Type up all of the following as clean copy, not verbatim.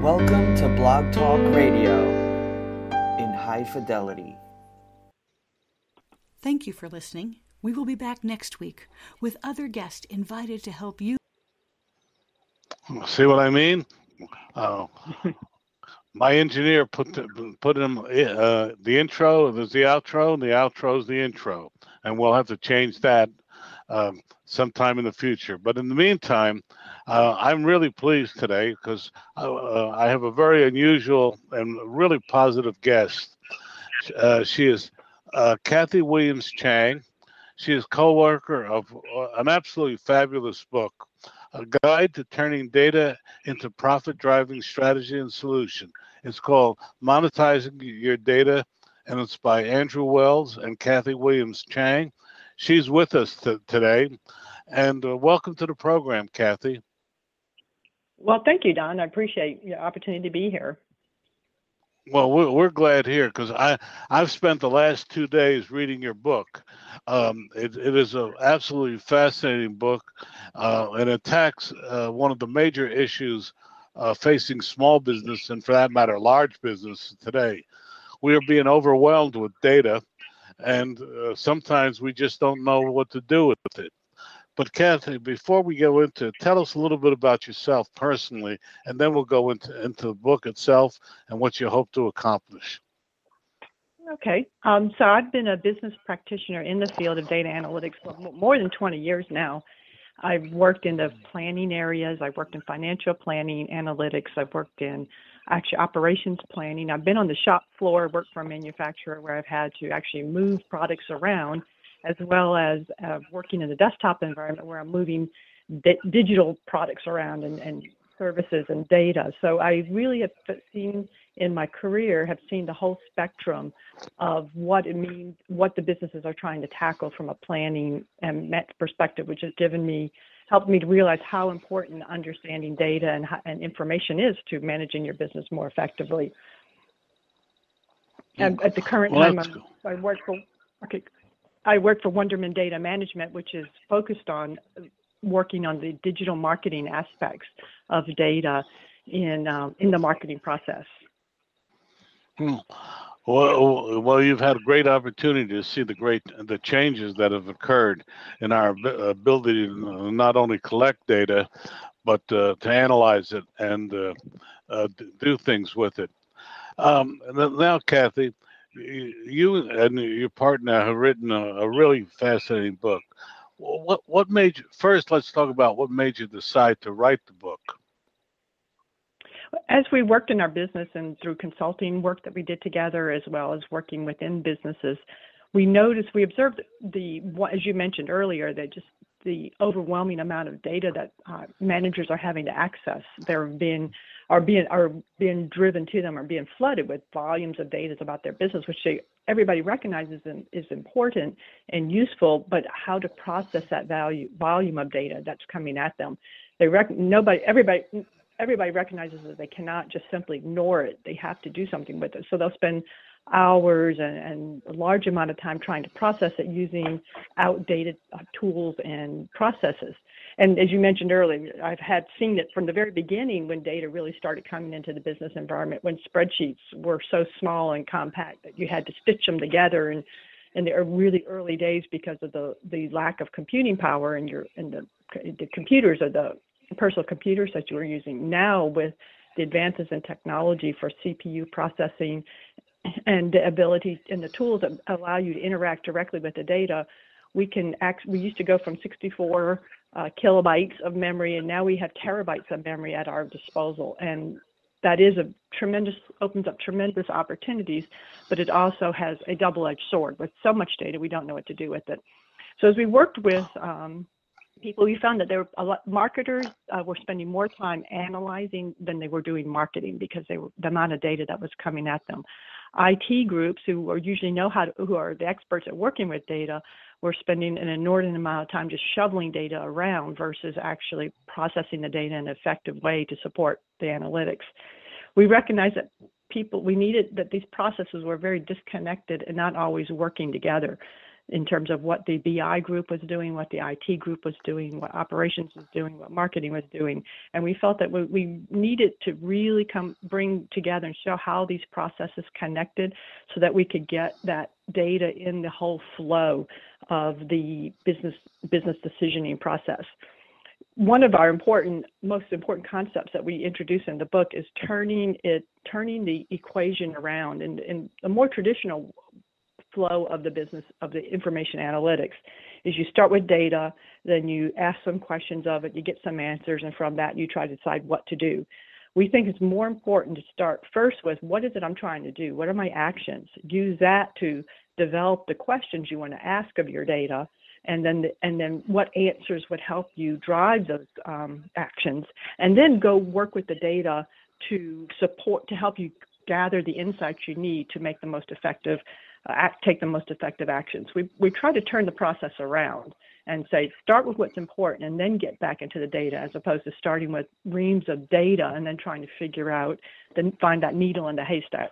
Welcome to Blog Talk Radio in high fidelity. Thank you for listening. We will be back next week with other guests invited to help you. See what I mean? My engineer put in the intro, there's the outro, and the outro is the intro. And we'll have to change that sometime in the future. But in the meantime, I'm really pleased today because I have a very unusual and really positive guest. She is Kathy Williams Chang. She is co-worker of an absolutely fabulous book, A Guide to Turning Data into Profit-Driving Strategy and Solution. It's called Monetizing Your Data, and it's by Andrew Wells and Kathy Williams Chang. She's with us today, and welcome to the program, Kathy. Well, thank you, Don. I appreciate the opportunity to be here. Well, we're glad here because I've spent the last 2 days reading your book. It is an absolutely fascinating book, and attacks one of the major issues facing small business and, for that matter, large business today. We are being overwhelmed with data, and sometimes we just don't know what to do with it. But Kathy, before we go into it, tell us a little bit about yourself personally, and then we'll go into the book itself and what you hope to accomplish. Okay. So I've been a business practitioner in the field of data analytics for more than 20 years now. I've worked in the planning areas. I've worked in financial planning, analytics. I've worked in actually operations planning. I've been on the shop floor, worked for a manufacturer where I've had to actually move products around, as well as working in the desktop environment where I'm moving digital products around and services and data. So I really have seen in my career, have seen the whole spectrum of what it means, what the businesses are trying to tackle from a planning and perspective, which has helped me to realize how important understanding data and information is to managing your business more effectively. And at the current time, I work for Wonderman Data Management, which is focused on working on the digital marketing aspects of data in the marketing process. Well, you've had a great opportunity to see the changes that have occurred in our ability to not only collect data, but to analyze it and do things with it. Now, Kathy, you and your partner have written a really fascinating book. What made you, first, let's talk about what made you decide to write the book. As we worked in our business and through consulting work that we did together, as well as working within businesses, we observed as you mentioned earlier, that just the overwhelming amount of data that managers are having to access. Are being driven to them, are being flooded with volumes of data about their business, which everybody recognizes is important and useful, but how to process that volume of data that's coming at them. Everybody recognizes that they cannot just simply ignore it. They have to do something with it. So they'll spend hours and a large amount of time trying to process it using outdated tools and processes. And as you mentioned earlier, I've seen it from the very beginning when data really started coming into the business environment, when spreadsheets were so small and compact that you had to stitch them together in the really early days because of the lack of computing power in the computers or the personal computers that you were using. Now, with the advances in technology for CPU processing and the ability and the tools that allow you to interact directly with the data, we used to go from 64 kilobytes of memory, and now we have terabytes of memory at our disposal. And that is opens up tremendous opportunities, but it also has a double-edged sword. With so much data, we don't know what to do with it. So as we worked with people, we found that marketers were spending more time analyzing than they were doing marketing because the amount of data that was coming at them. IT groups who are the experts at working with data were spending an inordinate amount of time just shoveling data around versus actually processing the data in an effective way to support the analytics. We recognized that these processes were very disconnected and not always working together. in terms of what the BI group was doing, what the IT group was doing, what operations was doing, what marketing was doing. And we felt that we needed to really bring together and show how these processes connected so that we could get that data in the whole flow of the business decisioning process. One of our most important concepts that we introduce in the book is turning the equation around in a more traditional flow of the business of the information analytics. Is you start with data, then you ask some questions of it, you get some answers, and from that you try to decide what to do. We think it's more important to start first with what is it I'm trying to do? What are my actions? Use that to develop the questions you want to ask of your data, and then what answers would help you drive those actions, and then go work with the data to help you gather the insights you need to make the most effective take the most effective actions. We try to turn the process around and say, start with what's important and then get back into the data, as opposed to starting with reams of data and then trying to figure out, then find that needle in the haystack.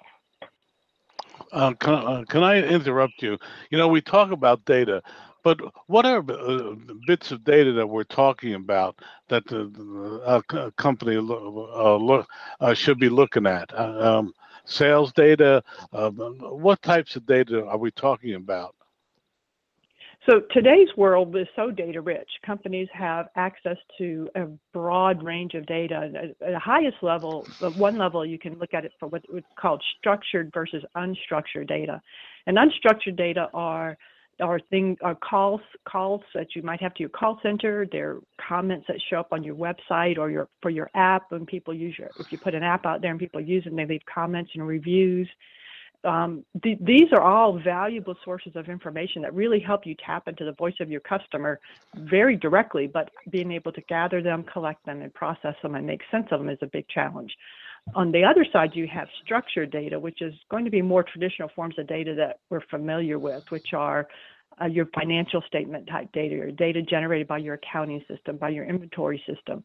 Can I interrupt you? You know, we talk about data, but what are bits of data that we're talking about that the company should be looking at? Sales data, what types of data are we talking about? So today's world is so data rich. Companies have access to a broad range of data. At the highest level, one level, you can look at it for what's called structured versus unstructured data. And unstructured data are calls that you might have to your call center. They're comments that show up on your website or for your app when people use if you put an app out there and people use it, and they leave comments and reviews. These are all valuable sources of information that really help you tap into the voice of your customer very directly, but being able to gather them, collect them, and process them and make sense of them is a big challenge. On the other side, you have structured data, which is going to be more traditional forms of data that we're familiar with, which are your financial statement type data, or data generated by your accounting system, by your inventory system,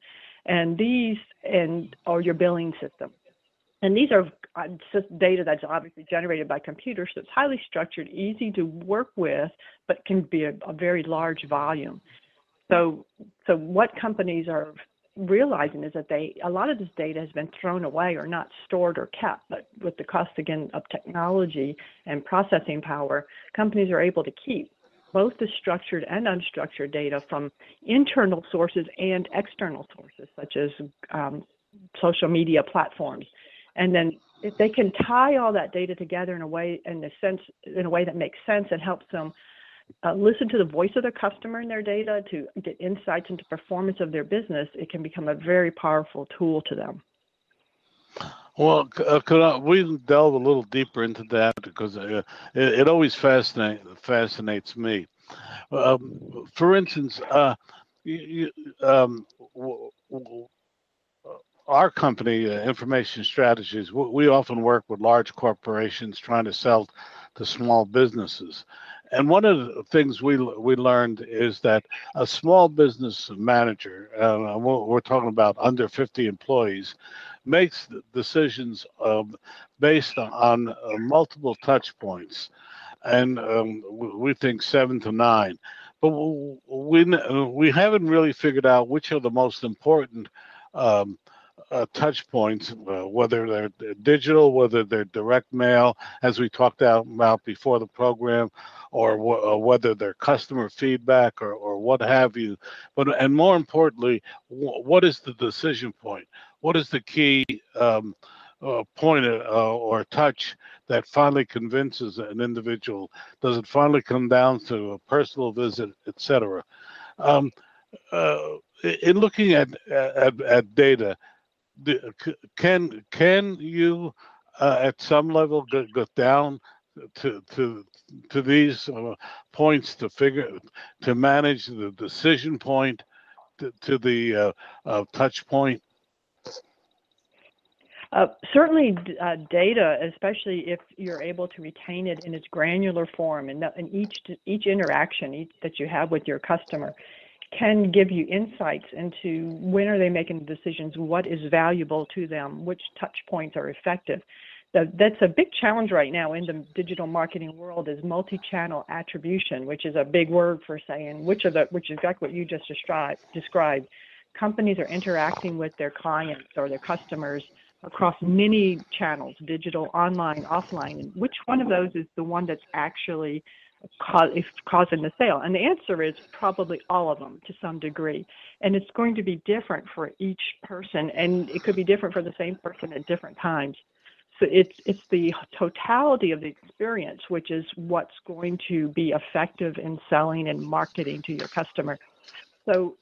or your billing system. And these are data that's obviously generated by computers, so it's highly structured, easy to work with, but can be a very large volume. So what companies are realizing is that a lot of this data has been thrown away or not stored or kept, but with the cost, again, of technology and processing power, companies are able to keep both the structured and unstructured data from internal sources and external sources, such as social media platforms. And then if they can tie all that data together in a way that makes sense and helps them listen to the voice of their customer in their data to get insights into performance of their business, it can become a very powerful tool to them. Well, could we delve a little deeper into that, because it always fascinates me. For instance, our company, Information Strategies, we often work with large corporations trying to sell to small businesses. And one of the things we learned is that a small business manager, we're talking about under 50 employees, makes decisions based on multiple touch points, and we think 7 to 9. But we haven't really figured out which are the most important touch points, whether they're digital, whether they're direct mail, as we talked about before the program, or whether they're customer feedback or what have you. And more importantly, what is the decision point? What is the key point or touch that finally convinces an individual? Does it finally come down to a personal visit, etc.? In looking at data, can you at some level go down to these points to manage the decision point to the touch point? Certainly data, especially if you're able to retain it in its granular form, and each interaction that you have with your customer can give you insights into when are they making decisions, what is valuable to them, which touch points are effective. that's a big challenge right now in the digital marketing world is multi-channel attribution, which is a big word for saying which is exactly what you just described. Companies are interacting with their clients or their customers across many channels, digital, online, offline, and which one of those is the one that's actually causing the sale? And the answer is probably all of them to some degree. And it's going to be different for each person, and it could be different for the same person at different times. So it's the totality of the experience, which is what's going to be effective in selling and marketing to your customer. So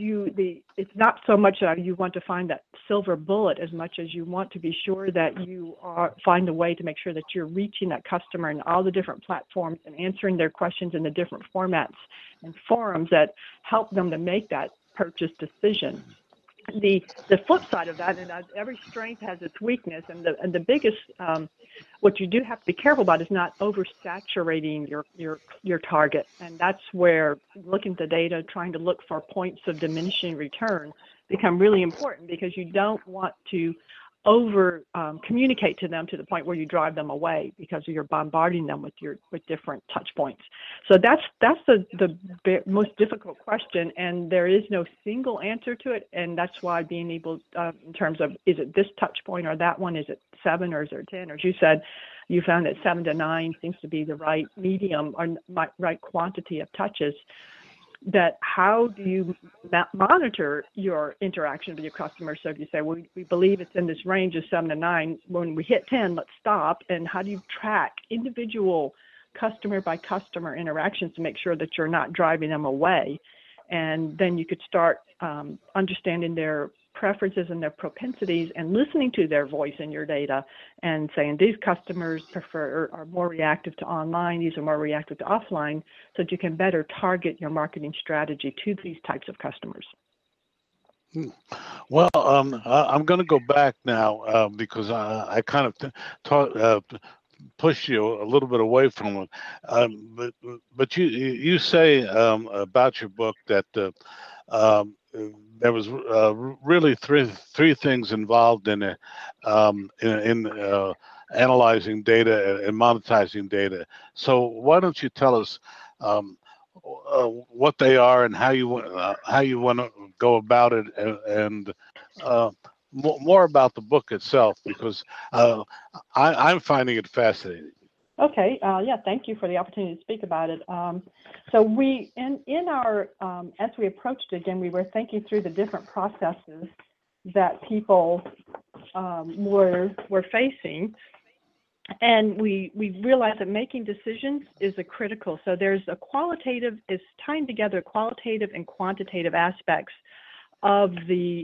it's not so much that you want to find that silver bullet as much as you want to be sure that you find a way to make sure that you're reaching that customer in all the different platforms and answering their questions in the different formats and forums that help them to make that purchase decision. The flip side of that, and every strength has its weakness, and the biggest what you do have to be careful about is not oversaturating your target, and that's where looking at the data, trying to look for points of diminishing return become really important, because you don't want to over communicate to them to the point where you drive them away because you're bombarding them with different touch points. So that's the most difficult question, and there is no single answer to it. And that's why being able, in terms of, is it this touch point or that one? Is it 7 or is it 10? Or as you said, you found that 7 to 9 seems to be the right medium or right quantity of touches. That how do you monitor your interaction with your customers? So if you say, well, we believe it's in this range of 7 to 9, when we hit 10, let's stop. And how do you track individual customer by customer interactions to make sure that you're not driving them away? And then you could start understanding their preferences and their propensities and listening to their voice in your data and saying these customers are more reactive to online, these are more reactive to offline, so that you can better target your marketing strategy to these types of customers. Well, I'm going to go back now because I kind of push you a little bit away from it. But you say about your book that there was really three things involved in it, in analyzing data and monetizing data. So why don't you tell us what they are and how you want to go about it, and more about the book itself, because I'm finding it fascinating. Okay. Yeah. Thank you for the opportunity to speak about it. So we, in our, as we approached it again, we were thinking through the different processes that people were facing, and we realized that making decisions is a critical. So there's a qualitative, is tying together qualitative and quantitative aspects of the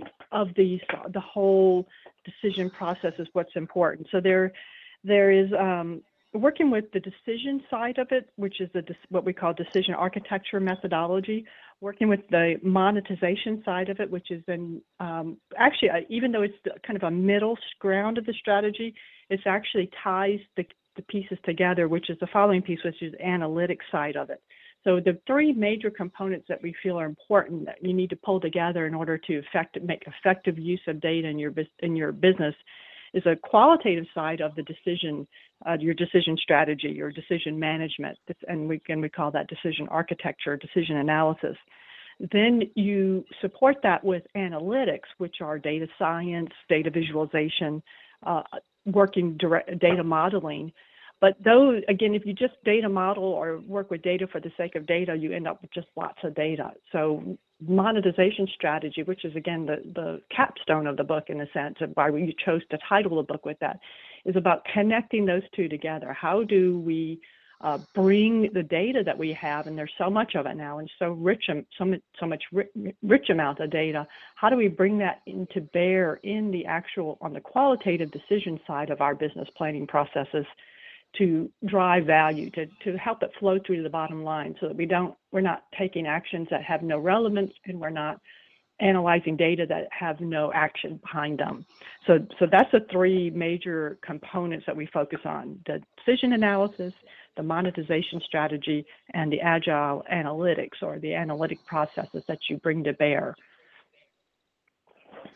whole decision process is what's important. So there is working with the decision side of it, which is what we call decision architecture methodology, working with the monetization side of it, which is actually, even though it's kind of a middle ground of the strategy, it actually ties the pieces together, which is the following piece, which is the analytics side of it. So the three major components that we feel are important that you need to pull together in order to make effective use of data in your business is a qualitative side of the decision, your decision strategy, your decision management, and we call that decision architecture, decision analysis. Then you support that with analytics, which are data science, data visualization, working data modeling. But those, again, if you just data model or work with data for the sake of data, you end up with just lots of data. So monetization strategy, which is, again, the capstone of the book in a sense, of why you chose to title the book with that, is about connecting those two together. How do we bring the data that we have, and there's so much of it now, and so much rich amount of data, how do we bring that into bear in the actual, on the qualitative decision side of our business planning processes, to drive value, to help it flow through to the bottom line, so that we're not taking actions that have no relevance, and we're not analyzing data that have no action behind them. So that's the three major components that we focus on: the decision analysis, the monetization strategy, and the agile analytics, or the analytic processes that you bring to bear.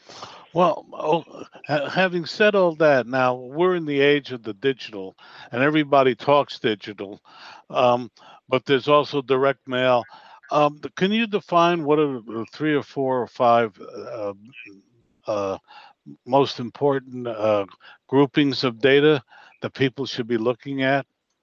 Well, having said all that, now we're in the age of the digital, and everybody talks digital, um, but there's also direct mail. Can you define what are the three or four or five uh, most important groupings of data that people should be looking at?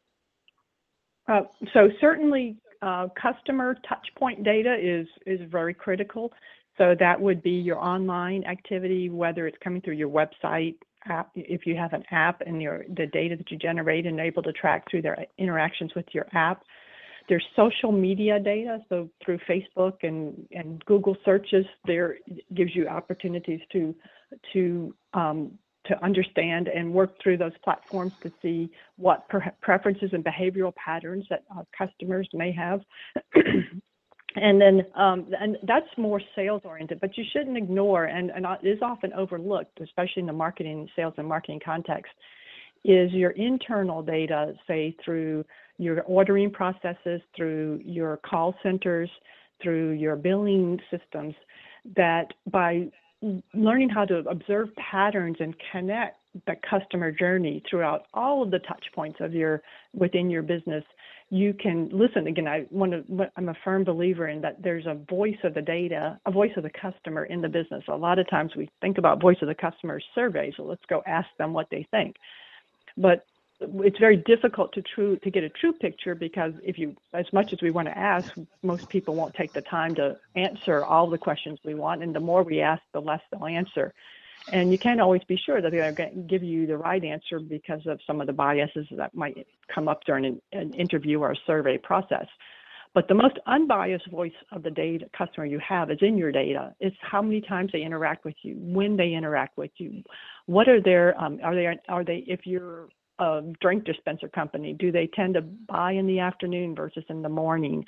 So certainly customer touch point data is very critical. So that would be your online activity, whether it's coming through your website app, if you have an app and the data that you generate and able to track through their interactions with your app. There's social media data, so through Facebook and Google searches, there gives you opportunities to understand and work through those platforms to see what preferences and behavioral patterns that customers may have. And then and that's more sales oriented, but you shouldn't ignore, and it is often overlooked, especially in the marketing, sales and marketing context, is your internal data, say through your ordering processes, through your call centers, through your billing systems, that by learning how to observe patterns and connect the customer journey throughout all of the touch points of within your business, you can listen. Again, I'm a firm believer in that there's a voice of the data, a voice of the customer in the business. A lot of times we think about voice of the customer surveys, so let's go ask them what they think. But it's very difficult to get a true picture, because as much as we want to ask, most people won't take the time to answer all the questions we want, and the more we ask, the less they'll answer. And you can't always be sure that they're going to give you the right answer because of some of the biases that might come up during an interview or a survey process. But the most unbiased voice of the data customer you have is in your data. It's how many times they interact with you, when they interact with you, what are their are they if you're a drink dispenser company, do they tend to buy in the afternoon versus in the morning?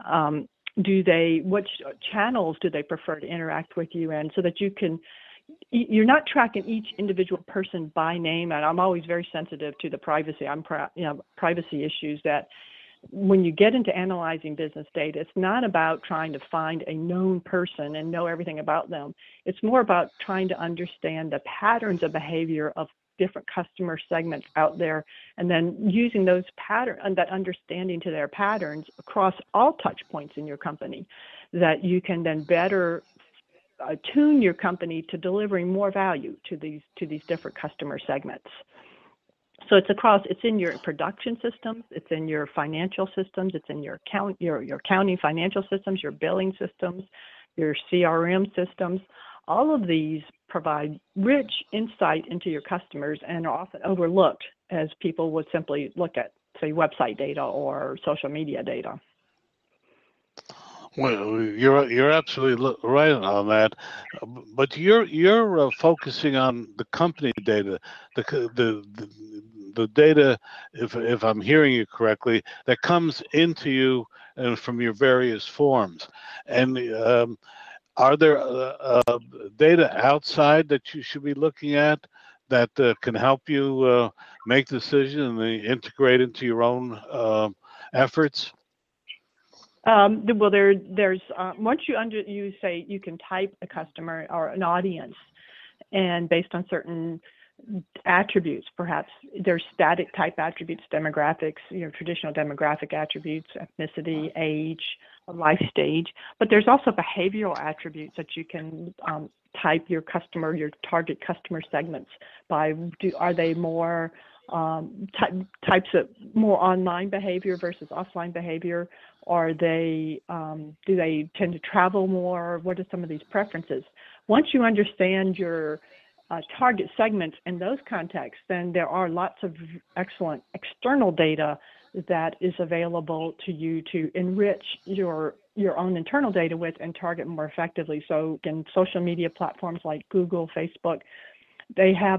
Which channels do they prefer to interact with you in, so that you're not tracking each individual person by name. And I'm always very sensitive to the privacy. Privacy issues, that when you get into analyzing business data, it's not about trying to find a known person and know everything about them. It's more about trying to understand the patterns of behavior of different customer segments out there, and then using those patterns and that understanding to their patterns across all touch points in your company, that you can then better tune your company to delivering more value to these different customer segments. So it's in your production systems, it's in your financial systems, it's in your accounting financial systems, your billing systems, your CRM systems. All of these provide rich insight into your customers and are often overlooked, as people would simply look at, say, website data or social media data. Well, you're absolutely right on that, but you're focusing on the company data, the data, if I'm hearing you correctly, that comes into you and from your various forms. And are there data outside that you should be looking at that can help you make decisions and integrate into your own efforts? Well, there's once you say you can type a customer or an audience, and based on certain attributes, perhaps there's static type attributes, demographics, traditional demographic attributes, ethnicity, age, life stage. But there's also behavioral attributes that you can type your target customer segments by. Are they more types of more online behavior versus offline behavior? Are they do they tend to travel more? What are some of these preferences? Once you understand your target segments in those contexts, then there are lots of excellent external data that is available to you to enrich your own internal data with and target more effectively. So in social media platforms like Google, Facebook, they have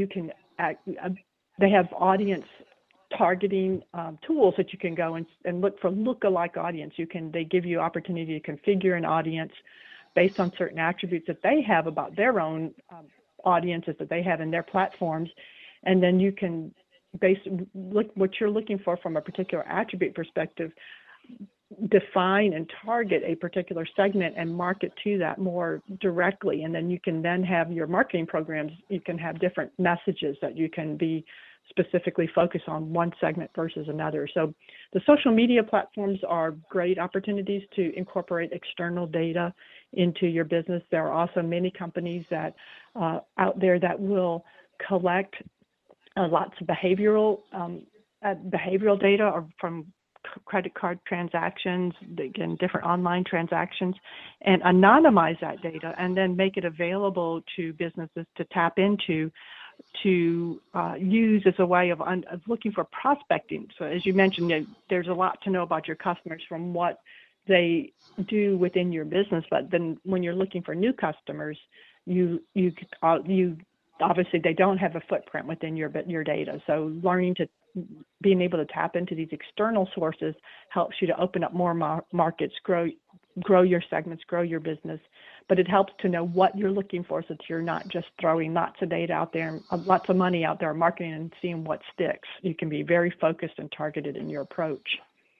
they have audience targeting tools that you can go and look for lookalike audience. They give you opportunity to configure an audience based on certain attributes that they have about their own audiences that they have in their platforms, and then you can look what you're looking for from a particular attribute perspective. define and target a particular segment and market to that more directly. And then you can then have your marketing programs, you can have different messages that you can be specifically focused on one segment versus another. So the social media platforms are great opportunities to incorporate external data into your business. There are also many companies that out there that will collect lots of behavioral data or from credit card transactions, again, different online transactions, and anonymize that data and then make it available to businesses to tap into to use as a way of looking for prospecting. So as you mentioned, there's a lot to know about your customers from what they do within your business, but then when you're looking for new customers, you obviously they don't have a footprint within your data. So being able to tap into these external sources helps you to open up more markets, grow your segments, grow your business. But it helps to know what you're looking for so that you're not just throwing lots of data out there, lots of money out there marketing and seeing what sticks. You can be very focused and targeted in your approach.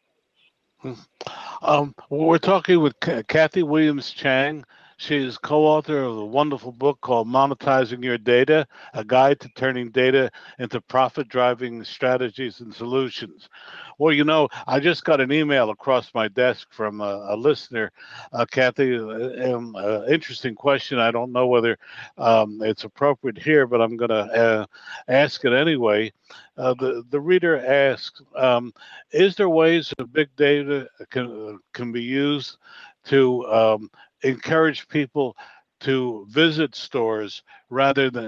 We're talking with Kathy Williams Chang. She is co-author of a wonderful book called Monetizing Your Data, a guide to turning data into profit-driving strategies and solutions. Well, I just got an email across my desk from a listener, Kathy, interesting question. I don't know whether it's appropriate here, but I'm going to ask it anyway. The reader asks, is there ways that big data can be used to encourage people to visit stores rather than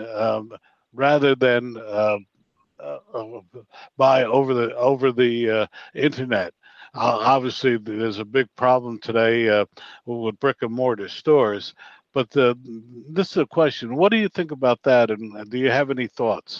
buy over the internet? Obviously, there's a big problem today with brick and mortar stores. But this is a question. What do you think about that, and do you have any thoughts?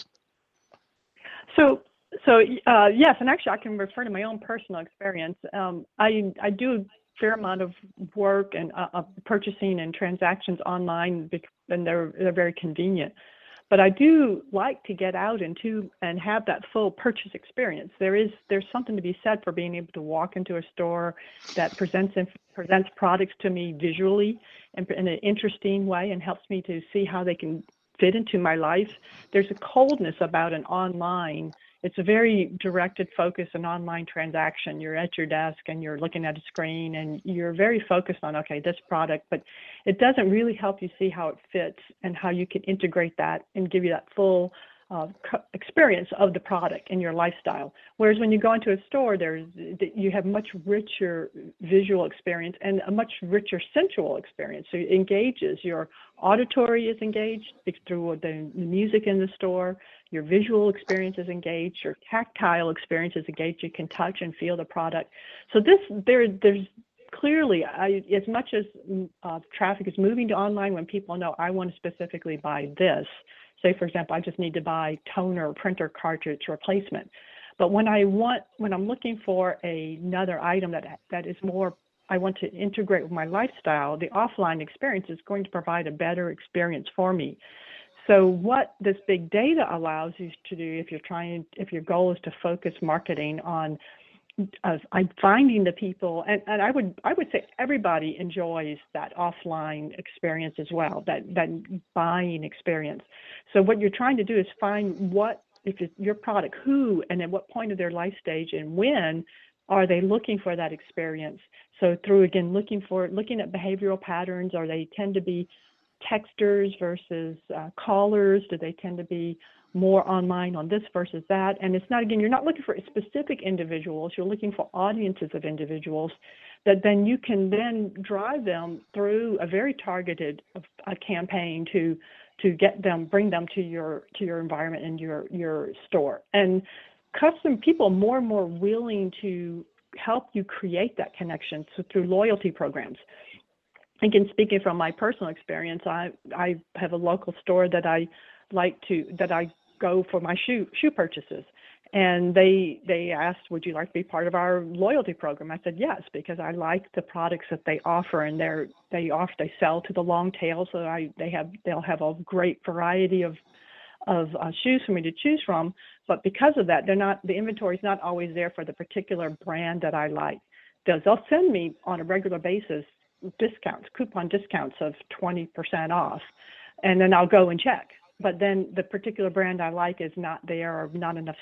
So yes, and actually I can refer to my own personal experience. I do a fair amount of work and purchasing and transactions online, and they're very convenient. But I do like to get out and have that full purchase experience. There's something to be said for being able to walk into a store that presents products to me visually and in an interesting way and helps me to see how they can fit into my life. There's a coldness about an online. It's a very directed focus, an online transaction. You're at your desk and you're looking at a screen and you're very focused on, okay, this product, but it doesn't really help you see how it fits and how you can integrate that and give you that full experience of the product in your lifestyle. Whereas when you go into a store, you have much richer visual experience and a much richer sensual experience. So it engages. Your auditory is engaged through the music in the store. Your visual experience is engaged. Your tactile experience is engaged. You can touch and feel the product. So there's clearly, as much as traffic is moving to online, when people know I want to specifically buy this. Say, for example, I just need to buy toner or printer cartridge replacement. But when I'm looking for another item that is more, I want to integrate with my lifestyle, the offline experience is going to provide a better experience for me. So what this big data allows you to do, if your goal is to focus marketing on I'm finding the people, and I would say everybody enjoys that offline experience as well, that buying experience. So what you're trying to do is find if it's your product, who and at what point of their life stage and when are they looking for that experience. So through, again, looking at behavioral patterns, or they tend to be texters versus callers? Do they tend to be more online on this versus that? And it's not, again, you're not looking for specific individuals, you're looking for audiences of individuals that then you can then drive them through a very targeted campaign to bring them to your environment and your store. And custom people are more and more willing to help you create that connection through loyalty programs. Again, speaking from my personal experience, I have a local store that I go for my shoe purchases, and they asked, would you like to be part of our loyalty program? I said yes, because I like the products that they offer, and they sell to the long tail, so they'll have a great variety of shoes for me to choose from. But because of that, the inventory is not always there for the particular brand that I like. they'll send me on a regular basis discounts, coupon discounts of 20% off, and then I'll go and check. But then the particular brand I like is not there, or not enough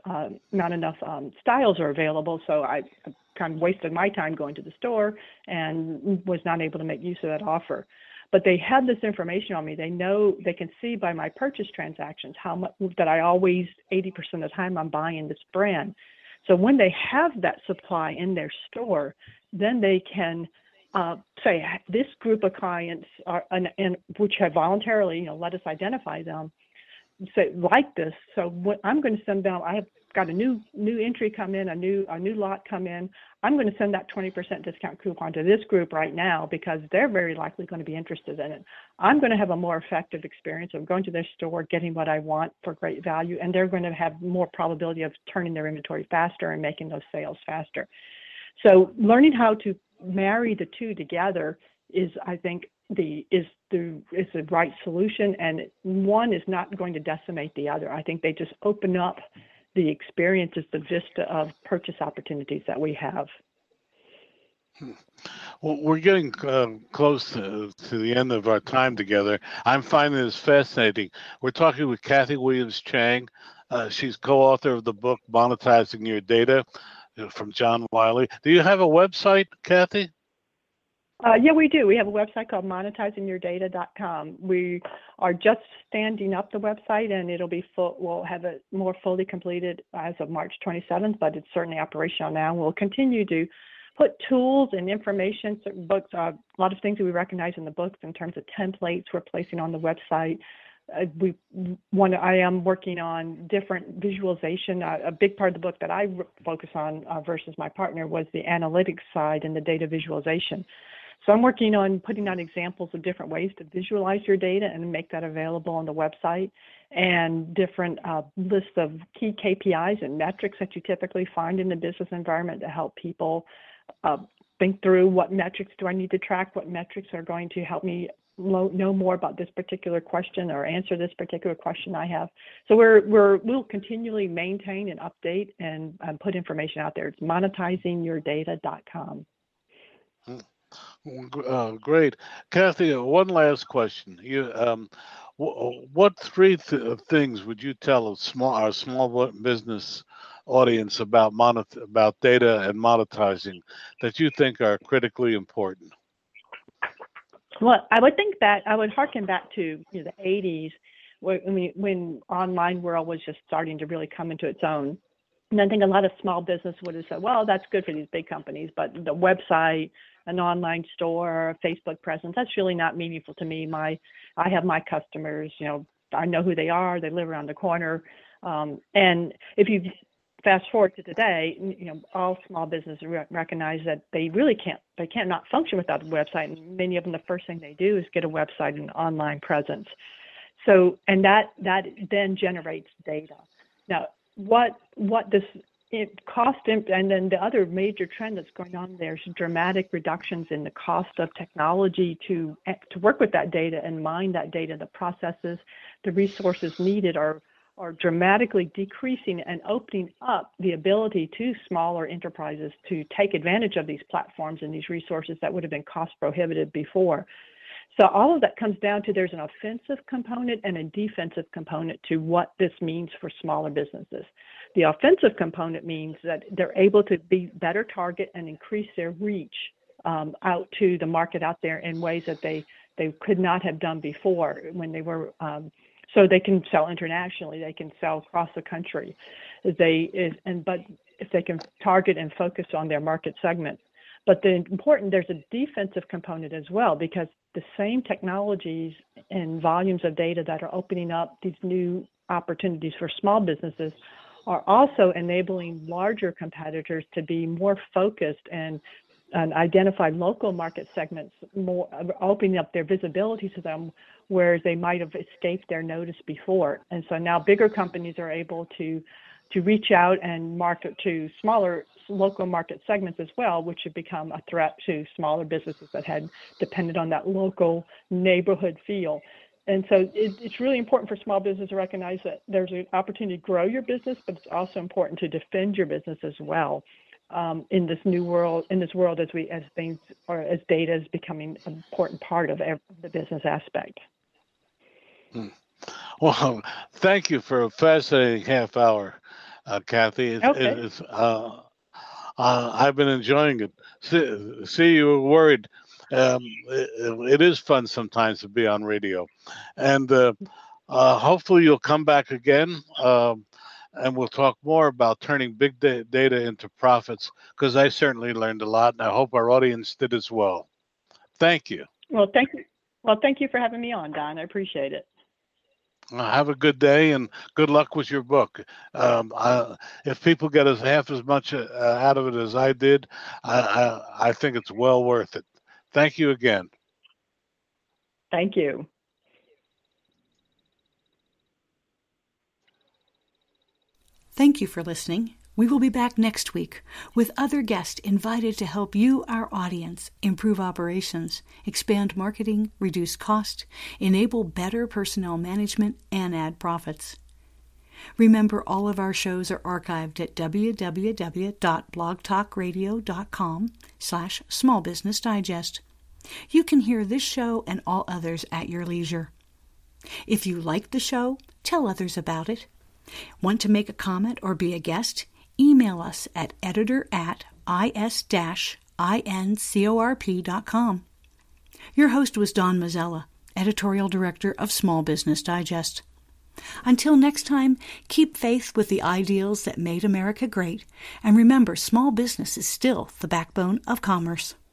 styles are available. So I kind of wasted my time going to the store and was not able to make use of that offer. But they have this information on me. They know, they can see by my purchase transactions how much that I always, 80% of the time, I'm buying this brand. So when they have that supply in their store, then they can say this group of clients are, and which have voluntarily, let us identify them, say like this. So what I'm going to send them, I have got a new entry come in, a new lot come in. I'm going to send that 20% discount coupon to this group right now because they're very likely going to be interested in it. I'm going to have a more effective experience of going to their store, getting what I want for great value, and they're going to have more probability of turning their inventory faster and making those sales faster. So learning how to marry the two together is, I think, the right solution, and one is not going to decimate the other. I think they just open up the experiences, the vista of purchase opportunities that we have. Well, we're getting close to the end of our time together. I'm finding this fascinating. We're talking with Kathy Williams Chang. She's co-author of the book Monetizing Your Data from John Wiley. Do you have a website, Kathy? Yeah, we do. We have a website called monetizingyourdata.com. We are just standing up the website, and it'll be full. We'll have it more fully completed as of March 27th, but it's certainly operational now. We'll continue to put tools and information, certain books, a lot of things that we recognize in the books in terms of templates we're placing on the website. I am working on different visualization. A big part of the book that I focus on versus my partner was the analytics side and the data visualization. So I'm working on putting out examples of different ways to visualize your data and make that available on the website, and different lists of key KPIs and metrics that you typically find in the business environment to help people think through what metrics do I need to track, what metrics are going to help me know more about this particular question or answer this particular question I have. So we'll continually maintain and update and put information out there. It's monetizingyourdata.com. Great. Kathy, one last question. What three things would you tell our small business audience about data and monetizing that you think are critically important? Well, I would harken back to the 80s when online world was just starting to really come into its own. And I think a lot of small business would have said, well, that's good for these big companies, but the website, an online store, a Facebook presence, that's really not meaningful to me. I have my customers, I know who they are, they live around the corner. And if you fast forward to today, all small businesses recognize that they can't not function without a website. And many of them, the first thing they do is get a website and an online presence. So, and that then generates data. Now, what this cost, and then the other major trend that's going on, there's dramatic reductions in the cost of technology to work with that data and mine that data. The processes, the resources needed are dramatically decreasing and opening up the ability to smaller enterprises to take advantage of these platforms and these resources that would have been cost prohibitive before. So all of that comes down to there's an offensive component and a defensive component to what this means for smaller businesses. The offensive component means that they're able to be better target and increase their reach out to the market out there in ways that they could not have done before when they were, so they can sell internationally, they can sell across the country, but if they can target and focus on their market segment. But there's a defensive component as well, because the same technologies and volumes of data that are opening up these new opportunities for small businesses are also enabling larger competitors to be more focused and identify local market segments, more opening up their visibility to them, whereas they might have escaped their notice before. And so now bigger companies are able to reach out and market to smaller local market segments as well, which have become a threat to smaller businesses that had depended on that local neighborhood feel. And so it's really important for small business to recognize that there's an opportunity to grow your business, but it's also important to defend your business as well. in this new world, as data is becoming an important part of the business aspect. Well, thank you for a fascinating half hour, Kathy. Okay. I've been enjoying it. See, you were worried. It is fun sometimes to be on radio, and hopefully you'll come back again, and we'll talk more about turning big data into profits, because I certainly learned a lot, and I hope our audience did as well. Thank you. Well, thank you. Well, thank you for having me on, Don. I appreciate it. Have a good day and good luck with your book. If people get half as much out of it as I did, I think it's well worth it. Thank you again. Thank you. Thank you for listening. We will be back next week with other guests invited to help you, our audience, improve operations, expand marketing, reduce cost, enable better personnel management, and add profits. Remember, all of our shows are archived at www.blogtalkradio.com/smallbusinessdigest. You can hear this show and all others at your leisure. If you like the show, tell others about it. Want to make a comment or be a guest? Email us at editor@is-incorp.com. Your host was Don Mazzella, Editorial Director of Small Business Digest. Until next time, keep faith with the ideals that made America great, and remember, small business is still the backbone of commerce.